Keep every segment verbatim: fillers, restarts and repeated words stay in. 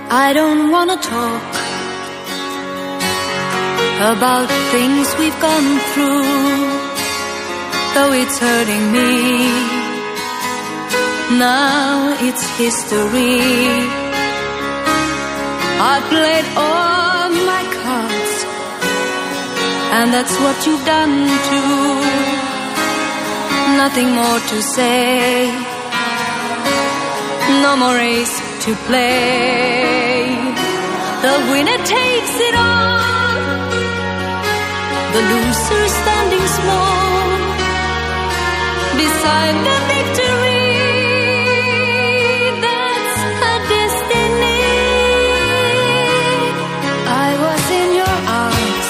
I don't wanna talk about things we've gone through, though it's hurting me. Now it's history. I played all my cards, and that's what you've done too. Nothing more to say, no more race to play. The winner takes it all, the loser standing small beside the victory. That's her destiny. I was in your arms,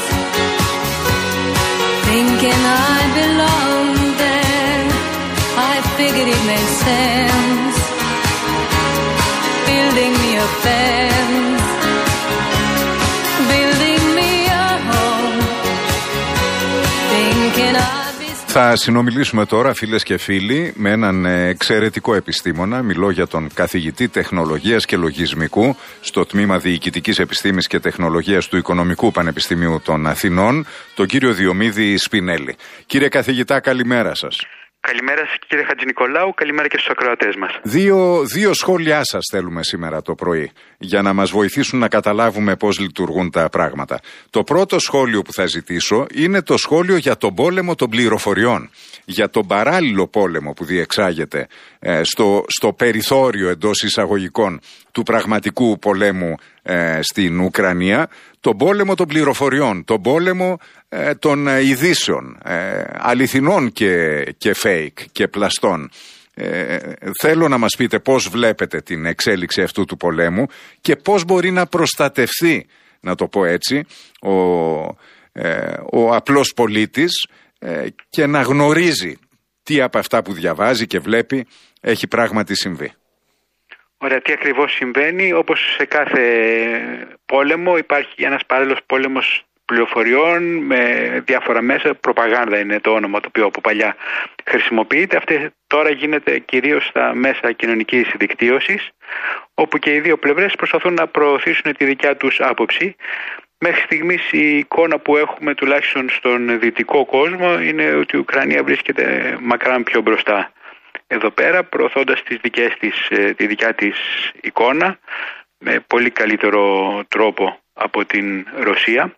thinking I belonged there. I figured it made sense, building me a fence, building me a home, thinking I'd be... Θα συνομιλήσουμε τώρα, φίλες και φίλοι, με έναν εξαιρετικό επιστήμονα. Μιλώ για τον καθηγητή τεχνολογίας και λογισμικού στο τμήμα Διοικητικής Επιστήμης και Τεχνολογίας του Οικονομικού Πανεπιστημίου των Αθηνών, τον κύριο Διομήδη Σπινέλη. Κύριε καθηγητά, καλημέρα σας. Καλημέρα σας, κύριε Χατζηνικολάου, καλημέρα και στους ακροατές μας. Δύο, δύο σχόλιά σας θέλουμε σήμερα το πρωί, για να μας βοηθήσουν να καταλάβουμε πώς λειτουργούν τα πράγματα. Το πρώτο σχόλιο που θα ζητήσω είναι το σχόλιο για τον πόλεμο των πληροφοριών, για τον παράλληλο πόλεμο που διεξάγεται ε, στο, στο περιθώριο εντός εισαγωγικών του πραγματικού πολέμου ε, στην Ουκρανία, τον πόλεμο των πληροφοριών, τον πόλεμο ε, των ε, ειδήσεων, ε, αληθινών και, και fake και πλαστών. Ε, θέλω να μας πείτε πώς βλέπετε την εξέλιξη αυτού του πολέμου και πώς μπορεί να προστατευθεί, να το πω έτσι, ο, ε, ο απλός πολίτης ε, και να γνωρίζει τι από αυτά που διαβάζει και βλέπει έχει πράγματι συμβεί. Ωραία, τι ακριβώς συμβαίνει? Όπως σε κάθε πόλεμο υπάρχει ένας παράλληλος πόλεμος πληροφοριών με διάφορα μέσα. Προπαγάνδα είναι το όνομα το οποίο από παλιά χρησιμοποιείται. Αυτή τώρα γίνεται κυρίως στα μέσα κοινωνικής δικτύωσης, όπου και οι δύο πλευρές προσπαθούν να προωθήσουν τη δικιά τους άποψη. Μέχρι στιγμής η εικόνα που έχουμε τουλάχιστον στον δυτικό κόσμο είναι ότι η Ουκρανία βρίσκεται μακράν πιο μπροστά εδώ πέρα, προωθώντας τις δικές της, τη δικιά της εικόνα με πολύ καλύτερο τρόπο από την Ρωσία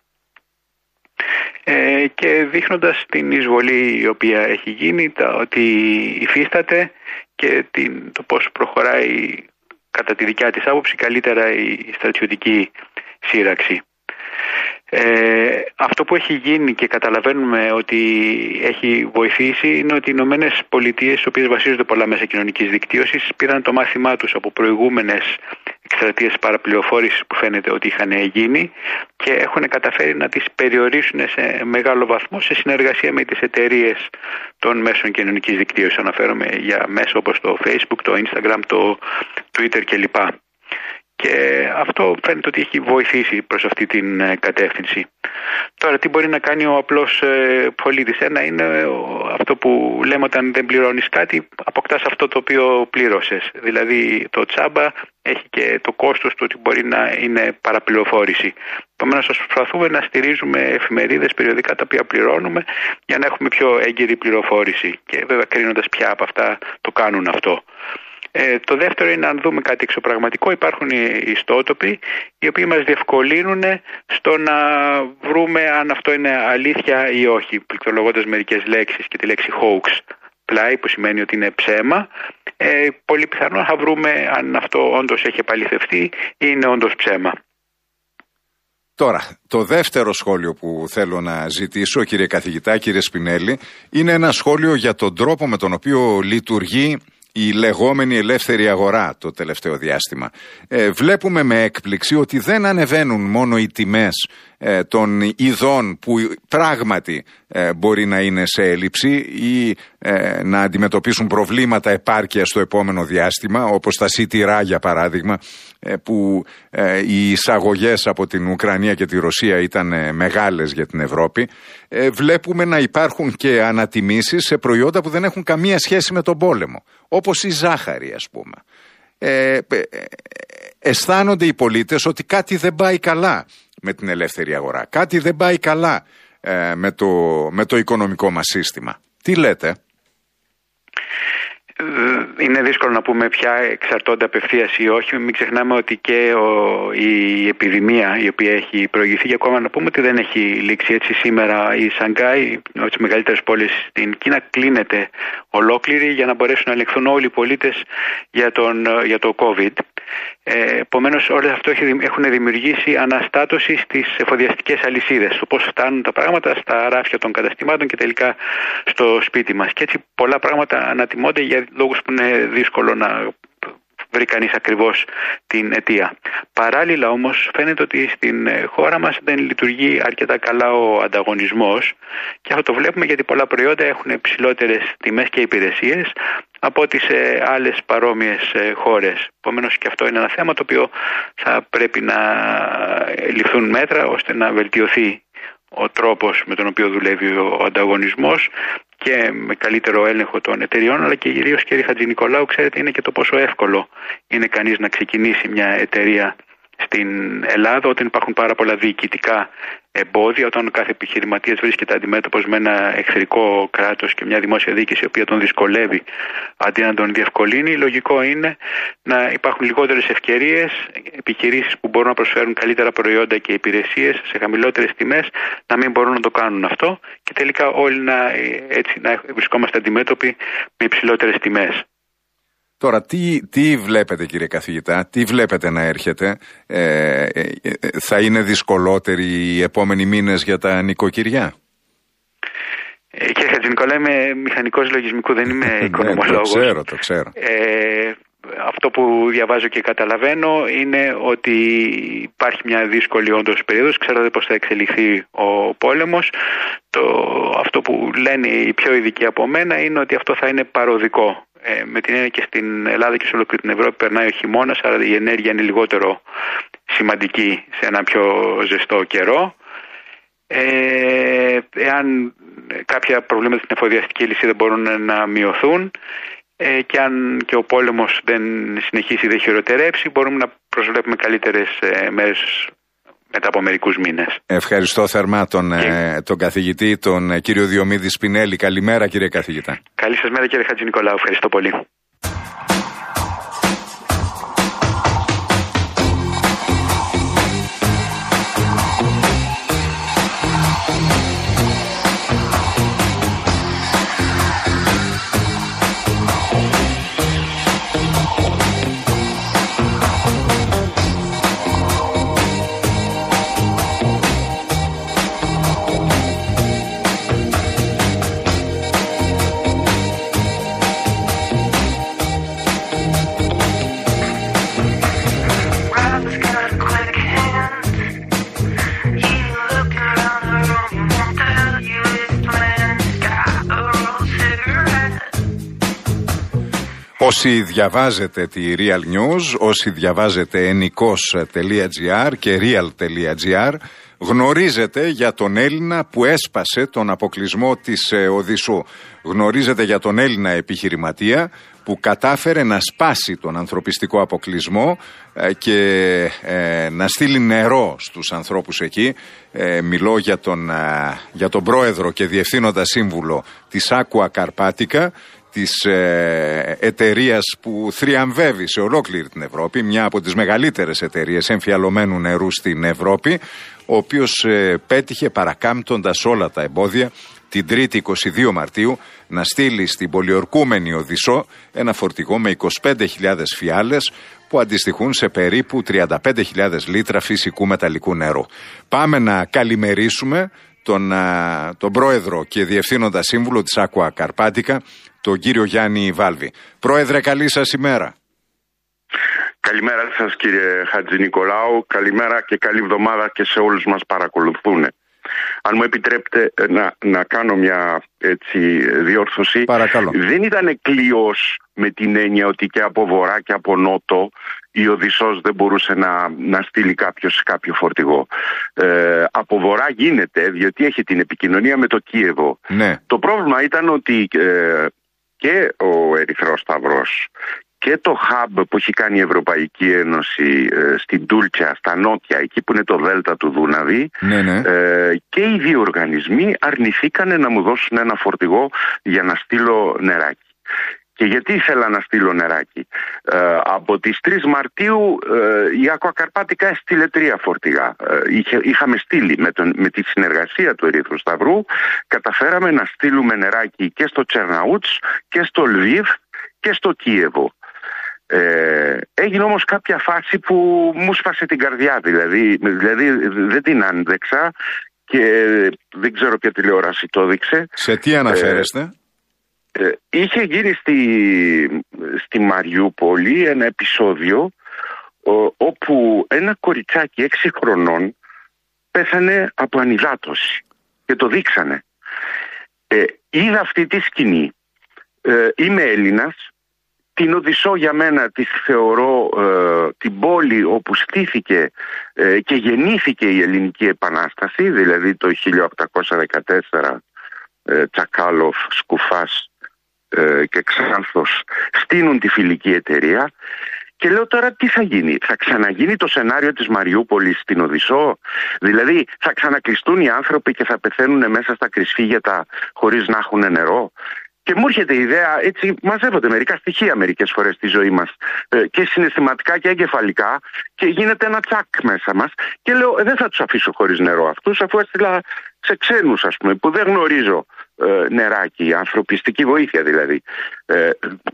ε, και δείχνοντας την εισβολή η οποία έχει γίνει, τα, ότι υφίσταται και την, το πώς προχωράει κατά τη δικιά της άποψη καλύτερα η στρατιωτική σύραξη. Ε, αυτό που έχει γίνει και καταλαβαίνουμε ότι έχει βοηθήσει είναι ότι οι Ηνωμένες Πολιτείες, στις οποίες βασίζονται πολλά μέσα κοινωνικής δικτύωσης, πήραν το μάθημά τους από προηγούμενες εκστρατείες παραπληροφόρησης που φαίνεται ότι είχαν γίνει και έχουν καταφέρει να τις περιορίσουν σε μεγάλο βαθμό σε συνεργασία με τις εταιρείες των μέσων κοινωνικής δικτύωσης. Αναφέρομαι για μέσα όπως το Facebook, το Instagram, το Twitter κλπ. Και αυτό φαίνεται ότι έχει βοηθήσει προς αυτή την κατεύθυνση. Τώρα, τι μπορεί να κάνει ο απλός ε, πολίτης? Ένα είναι ο, αυτό που λέμε όταν δεν πληρώνεις κάτι, αποκτάς αυτό το οποίο πλήρωσες. Δηλαδή το τσάμπα έχει και το κόστος του ότι μπορεί να είναι παραπληροφόρηση. Επομένως, προσπαθούμε να στηρίζουμε εφημερίδες, περιοδικά τα οποία πληρώνουμε για να έχουμε πιο έγκυρη πληροφόρηση. Και βέβαια κρίνοντας ποια από αυτά το κάνουν αυτό. Ε, το δεύτερο είναι, αν δούμε κάτι εξωπραγματικό, υπάρχουν οι ιστότοποι οι οποίοι μας διευκολύνουν στο να βρούμε αν αυτό είναι αλήθεια ή όχι, πληκτρολογώντας μερικές λέξεις και τη λέξη hoax πλάι, που σημαίνει ότι είναι ψέμα. Ε, πολύ πιθανό θα βρούμε αν αυτό όντως έχει επαληθευτεί ή είναι όντως ψέμα. Τώρα, το δεύτερο σχόλιο που θέλω να ζητήσω, κύριε καθηγητά, κύριε Σπινέλη, είναι ένα σχόλιο για τον τρόπο με τον οποίο λειτουργεί η λεγόμενη ελεύθερη αγορά το τελευταίο διάστημα. Ε, βλέπουμε με έκπληξη ότι δεν ανεβαίνουν μόνο οι τιμές ε, των ειδών που πράγματι ε, μπορεί να είναι σε έλλειψη ή ε, να αντιμετωπίσουν προβλήματα επάρκειας στο επόμενο διάστημα, όπως τα σιτηρά για παράδειγμα, ε, που ε, οι εισαγωγές από την Ουκρανία και τη Ρωσία ήταν ε, μεγάλες για την Ευρώπη. Ε, βλέπουμε να υπάρχουν και ανατιμήσεις σε προϊόντα που δεν έχουν καμία σχέση με τον πόλεμο, όπως η ζάχαρη, ας πούμε. Ε, αισθάνονται οι πολίτες ότι κάτι δεν πάει καλά με την ελεύθερη αγορά. Κάτι δεν πάει καλά ε, με, το, με το οικονομικό μας σύστημα. Τι λέτε? Είναι δύσκολο να πούμε ποια εξαρτώνται απευθείας ή όχι. Μην ξεχνάμε ότι και ο, η επιδημία η οποία έχει προηγηθεί, και ακόμα να πούμε ότι δεν έχει λήξει. Έτσι σήμερα η Σανγκάη, από τις μεγαλύτερες πόλεις στην Κίνα, κλείνεται ολόκληρη για να μπορέσουν να ελεγχθούν όλοι οι πολίτες για, τον, για το COVID. Ε, Επομένως, όλα αυτό έχουν δημιουργήσει αναστάτωση στις εφοδιαστικές αλυσίδες, το πώς φτάνουν τα πράγματα στα ράφια των καταστημάτων και τελικά στο σπίτι μας. Και έτσι πολλά πράγματα ανατιμώνται για λόγους που είναι δύσκολο να βρει κανείς ακριβώς την αιτία. Παράλληλα όμως φαίνεται ότι στην χώρα μας δεν λειτουργεί αρκετά καλά ο ανταγωνισμός, και αυτό το βλέπουμε γιατί πολλά προϊόντα έχουν ψηλότερες τιμές και υπηρεσίες από ό,τι σε άλλες παρόμοιες χώρες. Επομένως και αυτό είναι ένα θέμα το οποίο θα πρέπει να ληφθούν μέτρα ώστε να βελτιωθεί ο τρόπος με τον οποίο δουλεύει ο ανταγωνισμός και με καλύτερο έλεγχο των εταιριών, αλλά και κυρίως, κύριε Χατζηνικολάου, ξέρετε, είναι και το πόσο εύκολο είναι κανείς να ξεκινήσει μια εταιρεία στην Ελλάδα όταν υπάρχουν πάρα πολλά διοικητικά εμπόδια, όταν κάθε επιχειρηματίας βρίσκεται αντιμέτωπος με ένα εχθρικό κράτος και μια δημόσια διοίκηση η οποία τον δυσκολεύει αντί να τον διευκολύνει. Λογικό είναι να υπάρχουν λιγότερες ευκαιρίες, επιχειρήσεις που μπορούν να προσφέρουν καλύτερα προϊόντα και υπηρεσίες σε χαμηλότερες τιμές να μην μπορούν να το κάνουν αυτό, και τελικά όλοι να, έτσι, να βρισκόμαστε αντιμέτωποι με υψηλότερες τιμές. Τώρα, τι, τι βλέπετε, κύριε καθηγητά, τι βλέπετε να έρχεται? Ε, ε, ε, θα είναι δυσκολότεροι οι επόμενοι μήνες για τα νοικοκυριά? Ε, κύριε Χατζηνικολάου, είμαι μηχανικός λογισμικού, δεν είμαι οικονομολόγος. Ναι, το ξέρω, το ξέρω. Ε, αυτό που διαβάζω και καταλαβαίνω είναι ότι υπάρχει μια δύσκολη όντως περίοδος. Ξέρετε πώς θα εξελιχθεί ο πόλεμος. Το, αυτό που λένε οι πιο ειδικοί από μένα είναι ότι αυτό θα είναι παροδικό. Ε, με την έννοια και στην Ελλάδα και σε ολόκληρη την Ευρώπη περνάει ο χειμώνας, άρα η ενέργεια είναι λιγότερο σημαντική σε ένα πιο ζεστό καιρό. Ε, εάν κάποια προβλήματα στην εφοδιαστική λυσίδα μπορούν να μειωθούν, ε, και αν και ο πόλεμος δεν συνεχίσει, δεν χειροτερέψει, μπορούμε να προσβλέπουμε καλύτερες ε, μέρες μετά από μερικούς μήνες. Ευχαριστώ θερμά τον, ε, τον καθηγητή, τον ε, κύριο Διομήδη Σπινέλη. Καλημέρα, κύριε καθηγητά. Καλή σας μέρα, κύριε Χατζηνικολάου. Ευχαριστώ πολύ. Όσοι διαβάζετε τη Real News, όσοι διαβάζετε ενικός τελεία τζι άρ και real τελεία τζι άρ, γνωρίζετε για τον Έλληνα που έσπασε τον αποκλεισμό της Οδυσσού. Γνωρίζετε για τον Έλληνα επιχειρηματία που κατάφερε να σπάσει τον ανθρωπιστικό αποκλεισμό και ε, να στείλει νερό στους ανθρώπους εκεί. Ε, μιλώ για τον, για τον πρόεδρο και διευθύνοντα σύμβουλο της Aqua Carpatica, της ε, εταιρείας που θριαμβεύει σε ολόκληρη την Ευρώπη, μια από τις μεγαλύτερες εταιρείες εμφιαλωμένου νερού στην Ευρώπη, ο οποίος ε, πέτυχε, παρακάμπτοντας όλα τα εμπόδια, την Τρίτη είκοσι δύο Μαρτίου να στείλει στην πολιορκούμενη Οδυσσό ένα φορτηγό με είκοσι πέντε χιλιάδες φιάλες που αντιστοιχούν σε περίπου τριάντα πέντε χιλιάδες λίτρα φυσικού μεταλλικού νερού. Πάμε να καλημερίσουμε τον, α, τον πρόεδρο και διευθύνοντα σύμβουλο της Aqua Carpatica, τον κύριο Γιάννη Βάλβη. Πρόεδρε, καλή σας ημέρα. Καλημέρα σας, κύριε Χατζηνικολάου. Καλημέρα και καλή εβδομάδα και σε όλους μας παρακολουθούν. Αν μου επιτρέπετε να, να κάνω μια έτσι, διόρθωση. Παρακαλώ. Δεν ήταν κλειός με την έννοια ότι και από βορρά και από νότο η Οδυσσός δεν μπορούσε να, να στείλει κάποιος κάποιο φορτηγό. Ε, από βορρά γίνεται, διότι έχει την επικοινωνία με το Κίεβο. Ναι. Το πρόβλημα ήταν ότι ε, και ο Ερυθρός Σταυρός και το hub που έχει κάνει η Ευρωπαϊκή Ένωση ε, στην Τούλτσια, στα νότια, εκεί που είναι το δέλτα του Δούναβη, ναι, ναι. Ε, και οι δύο οργανισμοί αρνηθήκανε να μου δώσουν ένα φορτηγό για να στείλω νεράκι. Και γιατί ήθελα να στείλω νεράκι? Ε, από τις τρεις Μαρτίου ε, η Ακουακαρπάτικα έστειλε τρία φορτηγά. Ε, είχε, είχαμε στείλει με, τον, με τη συνεργασία του Ερυθρού Σταυρού, καταφέραμε να στείλουμε νεράκι και στο Τσερναούτς και στο Λβίβ και στο Κίεβο. Ε, έγινε όμως κάποια φάση που μου σπάσε την καρδιά, δηλαδή, δηλαδή δεν την άντεξα και δεν ξέρω ποια τηλεόραση το έδειξε. Σε τι αναφέρεστε? Ε, Ε, είχε γίνει στη, στη Μαριούπολη ένα επεισόδιο ο, όπου ένα κοριτσάκι έξι χρονών πέθανε από ανυδάτωση και το δείξανε. Ε, είδα αυτή τη σκηνή. Ε, είμαι Έλληνας, την Οδυσσό για μένα τη θεωρώ ε, την πόλη όπου στήθηκε ε, και γεννήθηκε η Ελληνική Επανάσταση, δηλαδή το χίλια οκτακόσια δεκατέσσερα ε, Τσακάλοφ, Σκουφάς και Ξάνθος στείνουν τη φιλική εταιρεία και λέω τώρα τι θα γίνει, θα ξαναγίνει το σενάριο της Μαριούπολης στην Οδυσσό, δηλαδή θα ξανακλειστούν οι άνθρωποι και θα πεθαίνουν μέσα στα κρυσφύγετα χωρίς να έχουν νερό? Και μου έρχεται η ιδέα, έτσι μαζεύονται μερικά στοιχεία μερικές φορές στη ζωή μας και συναισθηματικά και εγκεφαλικά και γίνεται ένα τσακ μέσα μας και λέω ε, δεν θα τους αφήσω χωρίς νερό αυτούς, αφού έστειλα σε ξένους ας πούμε που δεν γνωρίζω ε, νεράκι, ανθρωπιστική βοήθεια δηλαδή. Ε,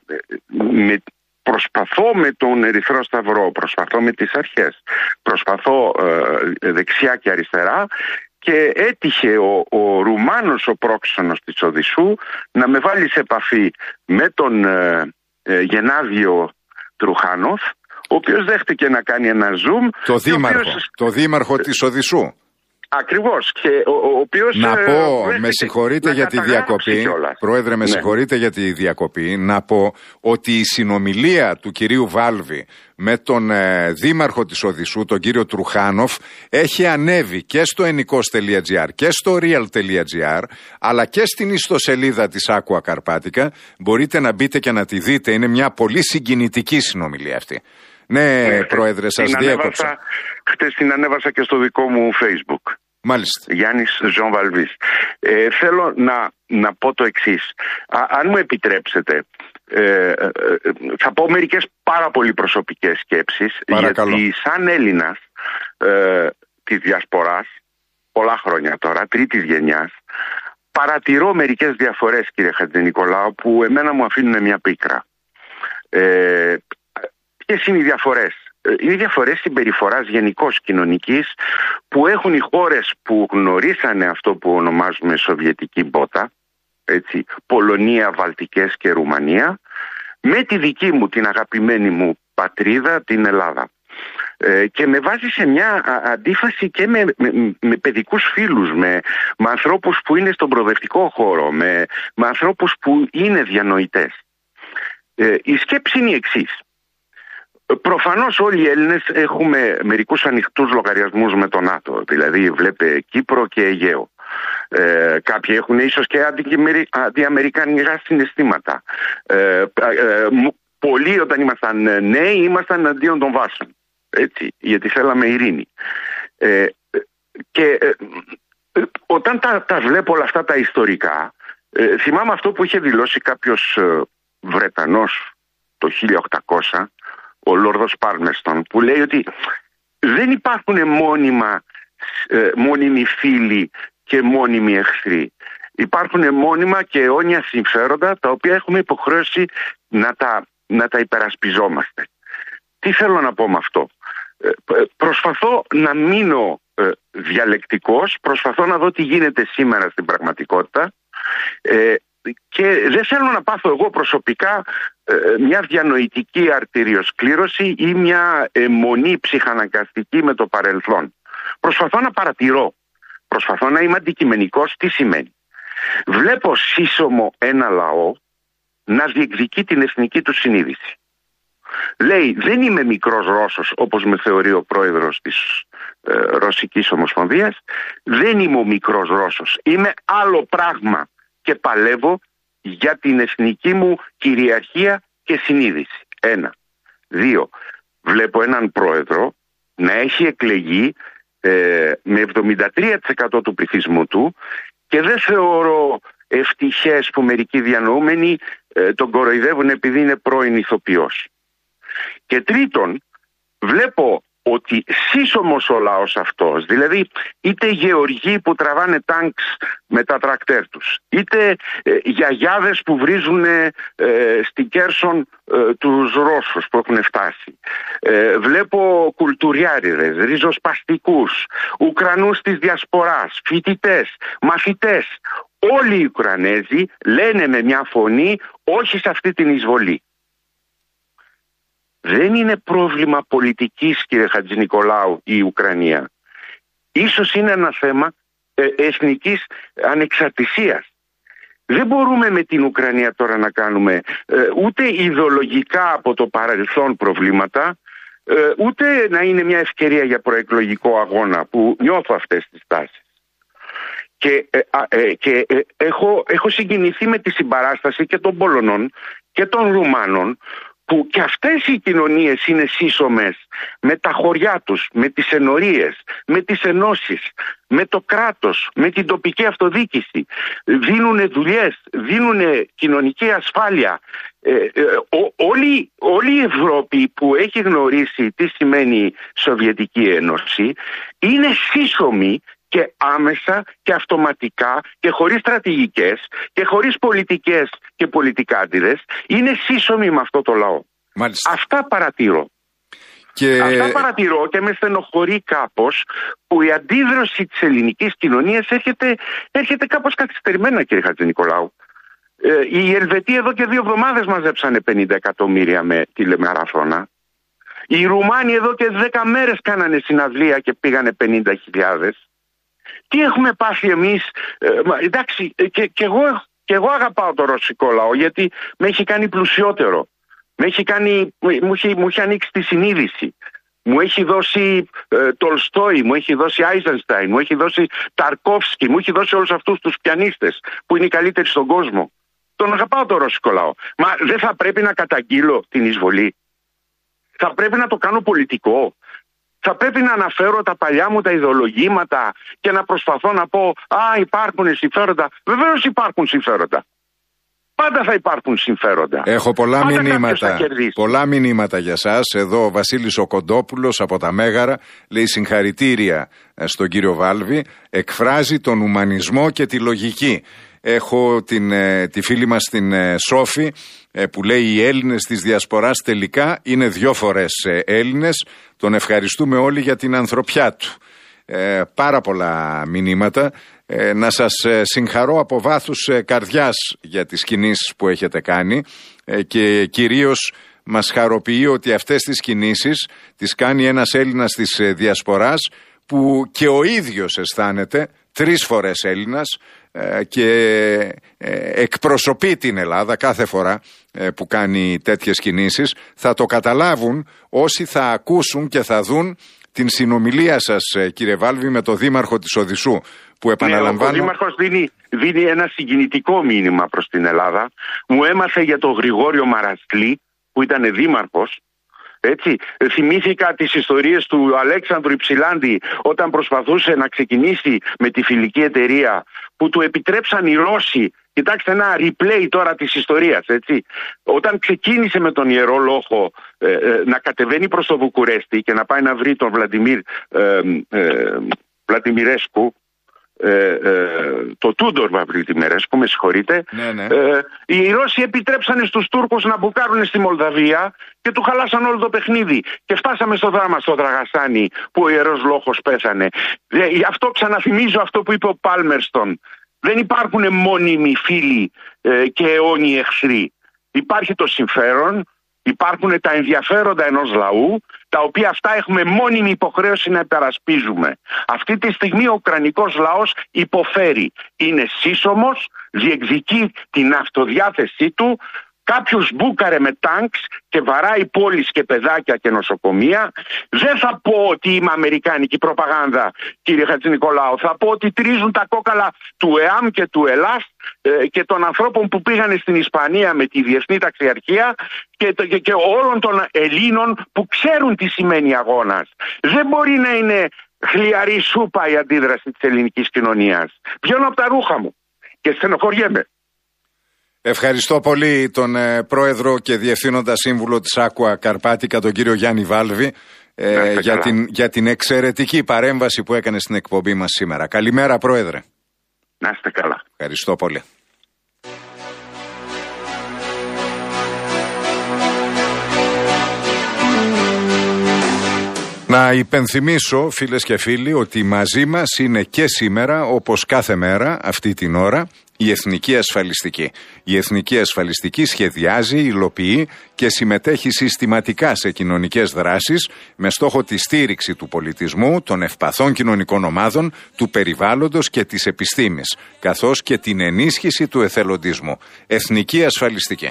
με, προσπαθώ με τον Ερυθρό Σταυρό, προσπαθώ με τις αρχές, προσπαθώ ε, δεξιά και αριστερά. Και έτυχε ο, ο Ρουμάνος ο πρόξενος της Οδυσσού να με βάλει σε επαφή με τον ε, ε, Γενάδιο Τρουχάνοφ, ο οποίος δέχτηκε να κάνει ένα zoom. Το δήμαρχο, οποίος... το δήμαρχο της Οδυσσού. Ακριβώς. Και ο, ο οποίος, να πω, ε, με συγχωρείτε για τη διακοπή, Πρόεδρε, με ναι. συγχωρείτε για τη διακοπή, να πω ότι η συνομιλία του κυρίου Βάλβη με τον ε, δήμαρχο της Οδυσσού, τον κύριο Τρουχάνοφ, έχει ανέβει και στο ενικός τελεία τζι άρ και στο real τελεία τζι άρ, αλλά και στην ιστοσελίδα της Άκουα Καρπάτικα. Μπορείτε να μπείτε και να τη δείτε, είναι μια πολύ συγκινητική συνομιλία αυτή. Ναι, ναι, Πρόεδρε, σας διέκοψα. Χτες την ανέβασα και στο δικό μου Facebook. Μάλιστα. Γιάννης Ζων Βαλβής. Ε, θέλω να, να πω το εξής. Α, αν μου επιτρέψετε, ε, ε, θα πω μερικές πάρα πολύ προσωπικές σκέψεις. Παρακαλώ. Γιατί σαν Έλληνας ε, της διασποράς, πολλά χρόνια τώρα, τρίτης γενιάς, παρατηρώ μερικές διαφορές, κύριε Χατζηνικολάου, που εμένα μου αφήνουν μια πίκρα. Ε, Ποιες είναι οι διαφορές? Είναι οι διαφορές συμπεριφοράς γενικώς κοινωνικής που έχουν οι χώρες που γνωρίσανε αυτό που ονομάζουμε Σοβιετική μπότα, έτσι, Πολωνία, Βαλτικές και Ρουμανία, με τη δική μου, την αγαπημένη μου πατρίδα, την Ελλάδα. Ε, και με βάζει σε μια αντίφαση και με, με, με παιδικούς φίλους, με, με ανθρώπους που είναι στον προοδευτικό χώρο, με, με ανθρώπους που είναι διανοητές. Ε, η σκέψη είναι η εξής. Προφανώς όλοι οι Έλληνες έχουμε μερικούς ανοιχτούς λογαριασμούς με τον ΝΑΤΟ, δηλαδή βλέπε Κύπρο και Αιγαίο. Ε, κάποιοι έχουν ίσως και αντιαμερικανικά συναισθήματα. Ε, ε, πολλοί όταν ήμασταν νέοι ήμασταν αντίον των βάσεων, έτσι, γιατί θέλαμε ειρήνη. Ε, και ε, όταν τα, τα βλέπω όλα αυτά τα ιστορικά, ε, θυμάμαι αυτό που είχε δηλώσει κάποιος ε, Βρετανός το χίλια οκτακόσια, ο Λόρδος Πάρμεστον, που λέει ότι δεν υπάρχουν μόνιμα, ε, μόνιμοι φίλοι και μόνιμοι εχθροί. Υπάρχουν μόνιμα και αιώνια συμφέροντα τα οποία έχουμε υποχρέωση να τα, να τα υπερασπιζόμαστε. Τι θέλω να πω με αυτό? Ε, προσπαθώ να μείνω ε, διαλεκτικός, προσπαθώ να δω τι γίνεται σήμερα στην πραγματικότητα ε, και δεν θέλω να πάθω εγώ προσωπικά ε, μια διανοητική αρτηριοσκλήρωση ή μια αιμονή ψυχαναγκαστική με το παρελθόν. Προσπαθώ να παρατηρώ, προσπαθώ να είμαι αντικειμενικός. Τι σημαίνει? Βλέπω σύσσωμο ένα λαό να διεκδικεί την εθνική του συνείδηση. Λέει, δεν είμαι μικρός Ρώσος όπως με θεωρεί ο πρόεδρος της ε, Ρωσικής Ομοσπονδίας, δεν είμαι ο μικρός Ρώσος, είμαι άλλο πράγμα και παλεύω για την εθνική μου κυριαρχία και συνείδηση. Ένα. Δύο. Βλέπω έναν πρόεδρο να έχει εκλεγεί ε, με εβδομήντα τρία τοις εκατό του πληθυσμού του και δεν θεωρώ ευτυχές που μερικοί διανοούμενοι ε, τον κοροϊδεύουν επειδή είναι πρώην ηθοποιός. Και τρίτον, βλέπω ότι σύσσωμος ο λαός αυτός, δηλαδή είτε γεωργοί που τραβάνε τάγκς με τα τρακτέρ τους, είτε ε, γιαγιάδες που βρίζουν ε, στην Κέρσον ε, τους Ρώσους που έχουν φτάσει. Ε, βλέπω κουλτουριάριδες, ριζοσπαστικούς, Ουκρανούς της διασποράς, φοιτητές, μαθητές. Όλοι οι Ουκρανέζοι λένε με μια φωνή όχι σε αυτή την εισβολή. Δεν είναι πρόβλημα πολιτικής, κύριε Χατζηνικολάου, η Ουκρανία. Ίσως είναι ένα θέμα ε, εθνικής ανεξαρτησίας. Δεν μπορούμε με την Ουκρανία τώρα να κάνουμε ε, ούτε ιδεολογικά από το παρελθόν προβλήματα, ε, ούτε να είναι μια ευκαιρία για προεκλογικό αγώνα που νιώθω αυτές τις τάσεις. Και, ε, ε, και ε, έχω, έχω συγκινηθεί με τη συμπαράσταση και των Πολωνών και των Ρουμάνων, που και αυτές οι κοινωνίες είναι σύσσωμες με τα χωριά τους, με τις ενορίες, με τις ενώσεις, με το κράτος, με την τοπική αυτοδιοίκηση. Δίνουν δουλειές, δίνουν κοινωνική ασφάλεια. Ε, ε, ό, όλη, όλη η Ευρώπη που έχει γνωρίσει τι σημαίνει Σοβιετική Ένωση είναι σύσσωμη και άμεσα και αυτοματικά και χωρίς στρατηγικές και χωρίς πολιτικές και πολιτικάντιδες, είναι σύσσωμοι με αυτό το λαό. Μάλιστα. Αυτά παρατηρώ. Και... Αυτά παρατηρώ και με στενοχωρεί κάπως που η αντίδραση της ελληνικής κοινωνίας έρχεται, έρχεται κάπως καθυστερημένα, κύριε Χατζηνικολάου. Ε, οι Ελβετοί εδώ και δύο εβδομάδες μαζέψανε πενήντα εκατομμύρια με τηλεμαραθώνα. Οι Ρουμάνοι εδώ και δέκα μέρες κάνανε συναυλία και πήγανε πενήντα χιλιάδες. Τι έχουμε πάθει εμείς, ε, εντάξει, και, και, εγώ, και εγώ αγαπάω το ρωσικό λαό γιατί με έχει κάνει πλουσιότερο, με έχει κάνει, μου, έχει, μου έχει ανοίξει τη συνείδηση, μου έχει δώσει ε, Τολστόι, μου έχει δώσει Άιζενστάιν, μου έχει δώσει Ταρκόφσκι, μου έχει δώσει όλους αυτούς τους πιανίστες που είναι οι καλύτεροι στον κόσμο. Τον αγαπάω το ρωσικό λαό. Μα δεν θα πρέπει να καταγγείλω την εισβολή, θα πρέπει να το κάνω πολιτικό. Θα πρέπει να αναφέρω τα παλιά μου τα ιδεολογήματα και να προσπαθώ να πω «Α, υπάρχουν συμφέροντα». Βεβαίως υπάρχουν συμφέροντα. Πάντα θα υπάρχουν συμφέροντα. Έχω πολλά Πάντα μηνύματα, πολλά μηνύματα για σας. Εδώ ο Βασίλης ο Κοντόπουλος από τα Μέγαρα λέει συγχαρητήρια στον κύριο Βάλβη. Εκφράζει τον ουμανισμό και τη λογική. Έχω την, τη φίλη μας την Σόφη που λέει οι Έλληνες της Διασποράς τελικά είναι δυο φορές Έλληνες. Τον ευχαριστούμε όλοι για την ανθρωπιά του. Ε, πάρα πολλά μηνύματα. Ε, να σας συγχαρώ από βάθους καρδιάς για τις κινήσεις που έχετε κάνει ε, και κυρίως μας χαροποιεί ότι αυτές τις κινήσεις τις κάνει ένας Έλληνας της Διασποράς που και ο ίδιος αισθάνεται τρεις φορές Έλληνας και εκπροσωπεί την Ελλάδα κάθε φορά που κάνει τέτοιες κινήσεις. Θα το καταλάβουν όσοι θα ακούσουν και θα δουν την συνομιλία σας, κύριε Βάλβη, με το Δήμαρχο της Οδυσσού, που επαναλαμβάνω... Ναι, ο Δήμαρχος δίνει, δίνει ένα συγκινητικό μήνυμα προς την Ελλάδα. Μου έμαθε για τον Γρηγόριο Μαρασκλή που ήταν δήμαρχος. Έτσι, θυμήθηκα τις ιστορίες του Αλέξανδρου Υψηλάντη όταν προσπαθούσε να ξεκινήσει με τη φιλική εταιρεία που του επιτρέψαν οι Ρώσοι. Κοιτάξτε ένα replay τώρα της ιστορίας, έτσι. Όταν ξεκίνησε με τον Ιερό Λόχο ε, ε, να κατεβαίνει προς το Βουκουρέστι και να πάει να βρει τον Βλαντιμίρ ε, ε, Βλαντιμιρέσκου, Ε, ε, το Τούντορ Βαβλιτιμερέσκου, με συγχωρείτε. Ναι, ναι. Ε, οι Ρώσοι επιτρέψανε στους Τούρκους να μπουκάρουν στη Μολδαβία και του χαλάσαν όλο το παιχνίδι. Και φτάσαμε στο δράμα στο Δραγασάνι που ο Ιερός Λόχος πέθανε. Ε, γι' αυτό ξαναθυμίζω αυτό που είπε ο Πάλμερστον. Δεν υπάρχουν μόνιμοι φίλοι ε, και αιώνιοι εχθροί. Υπάρχει το συμφέρον, υπάρχουν τα ενδιαφέροντα ενός λαού, τα οποία αυτά έχουμε μόνιμη υποχρέωση να υπερασπίζουμε. Αυτή τη στιγμή ο ουκρανικός λαός υποφέρει. Είναι σύσσωμος, διεκδικεί την αυτοδιάθεσή του, κάποιος μπούκαρε με τάγκς και βαράει πόλεις και παιδάκια και νοσοκομεία. Δεν θα πω ότι είμαι αμερικάνικη προπαγάνδα, κύριε Χατζηνικολάου. Θα πω ότι τρίζουν τα κόκαλα του ΕΑΜ και του ΕΛΑΣ ε, και των ανθρώπων που πήγανε στην Ισπανία με τη Διεθνή Ταξιαρχία και, και, και όλων των Ελλήνων που ξέρουν τι σημαίνει αγώνας. Δεν μπορεί να είναι χλιαρή σούπα η αντίδραση της ελληνικής κοινωνίας. Πιώνω από τα ρούχα μου και στενοχωριέμαι. Ευχαριστώ πολύ τον ε, πρόεδρο και διευθύνοντα σύμβουλο της Άκουα Καρπάτικα, τον κύριο Γιάννη Βάλβη, ε, για, την, για την εξαιρετική παρέμβαση που έκανε στην εκπομπή μας σήμερα. Καλημέρα, πρόεδρε. Να είστε καλά. Ευχαριστώ πολύ. Να υπενθυμίσω, φίλες και φίλοι, ότι μαζί μας είναι και σήμερα, όπως κάθε μέρα, αυτή την ώρα, η Εθνική Ασφαλιστική. Η Εθνική Ασφαλιστική σχεδιάζει, υλοποιεί και συμμετέχει συστηματικά σε κοινωνικές δράσεις με στόχο τη στήριξη του πολιτισμού, των ευπαθών κοινωνικών ομάδων, του περιβάλλοντος και της επιστήμης, καθώς και την ενίσχυση του εθελοντισμού. Εθνική Ασφαλιστική.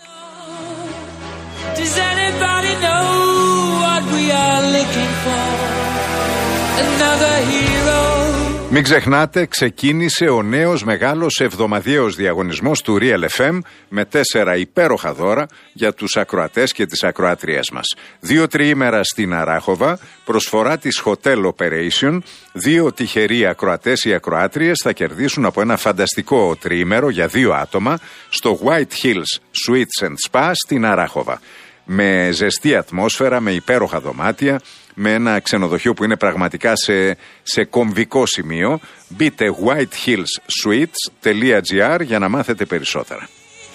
Μην ξεχνάτε, ξεκίνησε ο νέος μεγάλος εβδομαδιαίος διαγωνισμός του Real εφ εμ με τέσσερα υπέροχα δώρα για τους ακροατές και τις ακροάτριές μας. Δύο τριήμερα στην Αράχοβα, προσφορά της Hotel Operation, δύο τυχεροί ακροατές ή ακροάτριες θα κερδίσουν από ένα φανταστικό τριήμερο για δύο άτομα στο White Hills Suites and Spa στην Αράχοβα. Με ζεστή ατμόσφαιρα, με υπέροχα δωμάτια, με ένα ξενοδοχείο που είναι πραγματικά σε, σε κομβικό σημείο. Μπείτε whitehillssuites τελεία gr για να μάθετε περισσότερα.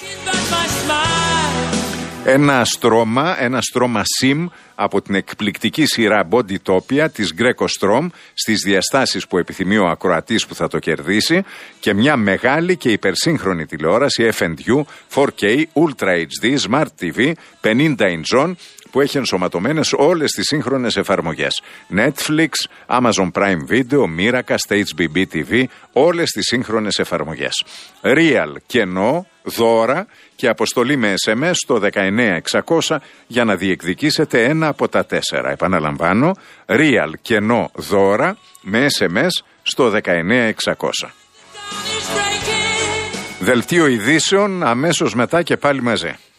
Ένα στρώμα, ένα στρώμα SIM από την εκπληκτική σειρά Bodytopia της Greco Strom στις διαστάσεις που επιθυμεί ο ακροατής που θα το κερδίσει και μια μεγάλη και υπερσύγχρονη τηλεόραση εφ εντ γιου, φορ κέι, Ultra έιτς ντι, Smart τι βι, πενήντα inch zone που έχει ενσωματωμένες όλες τις σύγχρονες εφαρμογές. Netflix, Amazon Prime Video, Miracast, έιτς μπι μπι τι βι, όλες τις σύγχρονες εφαρμογές. Real, κενό, δώρα και αποστολή με ες εμ ες στο δεκαεννέα εξακόσια για να διεκδικήσετε ένα από τα τέσσερα. Επαναλαμβάνω, Real, κενό, δώρα με ες εμ ες στο δεκαεννέα εξακόσια. Δελτίο ειδήσεων αμέσως μετά και πάλι μαζί.